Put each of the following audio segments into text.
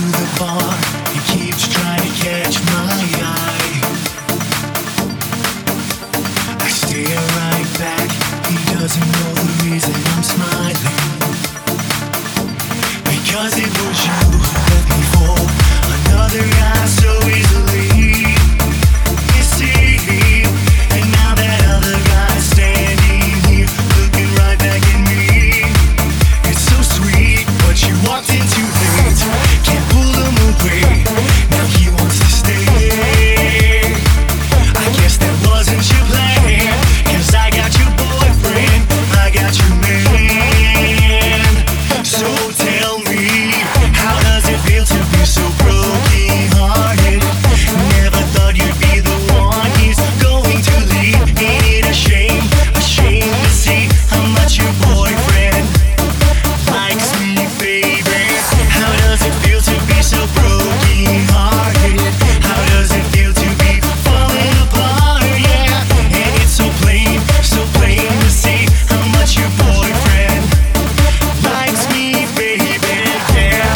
the bar. He keeps trying to catch my eye. I stare right back. He doesn't know the reason I'm smiling. Because it was you who left me for another guy so easily. You see, and now that other guy's standing here, looking right back at me. It's so sweet, but you walked in too late. Can't pull him away. Now he wants to stay. I guess that wasn't your plan, 'cause I got your boyfriend, I got your man. So tell me, how does it feel to be so broken-hearted? Never thought you'd be the one he's going to leave. Ain't it a shame to see how much your boyfriend likes me, baby? How does it feel to be so broken-hearted? How does it feel to be falling apart? Yeah, and it's so plain to see how much your boyfriend likes me, baby. Yeah.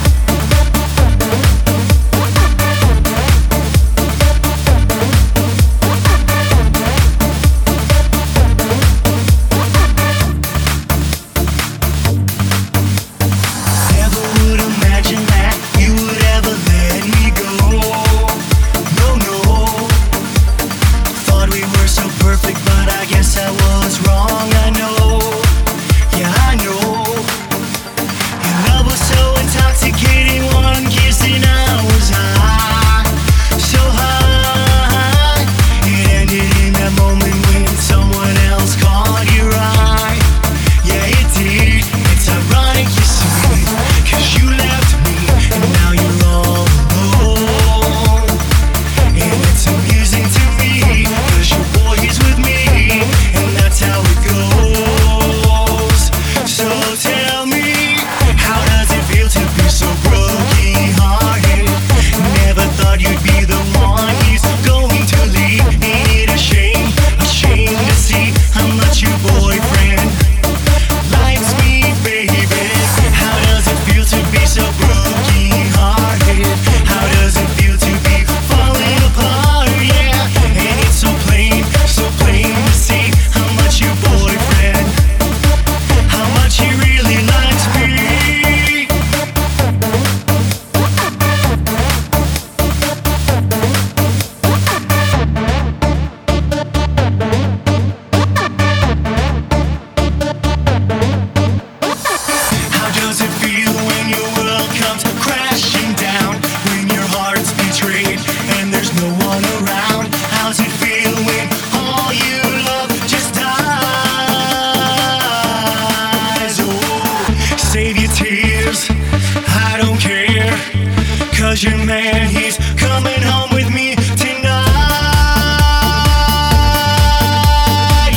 Never would imagine that you would ever let me go. No. Thought we were so perfect, but I guess I was wrong. I know, yeah, I know. Your love was so intoxicating, one kiss and I was high, so high. It ended in that moment when someone else caught your eye. Yeah, it did. It's ironic, you see, 'cause you left me and now you're all alone. And it's amusing to me, 'cause your boy is with me, and that's how it goes. So tell me, how does it feel to be so broken-hearted? Never thought you'd be the one he's going to leave. Ain't it a shame to see how much your boyfriend likes me, baby? How does it feel to be so broken-hearted? How does it feel to be falling apart? Yeah, and it's so plain to see how much your boyfriend, how much he really likes me. How does it feel when your world comes crashing down? When your heart's betrayed and there's no one around? How's it feel when all you love just dies? Oh, save your tears, I don't care, 'cause your man, he's coming home with me tonight.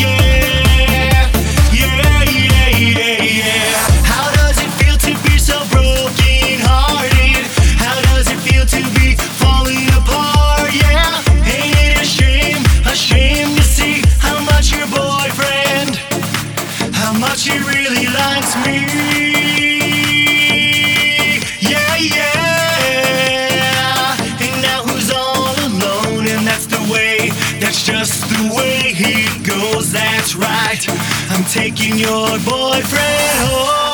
Yeah. How does it feel to be so broken-hearted? How does it feel to be falling apart? Yeah, ain't it a shame to see how much your boyfriend, how much he really likes me? Yeah. And now who's all alone? And that's just the way he goes. That's right, I'm taking your boyfriend home.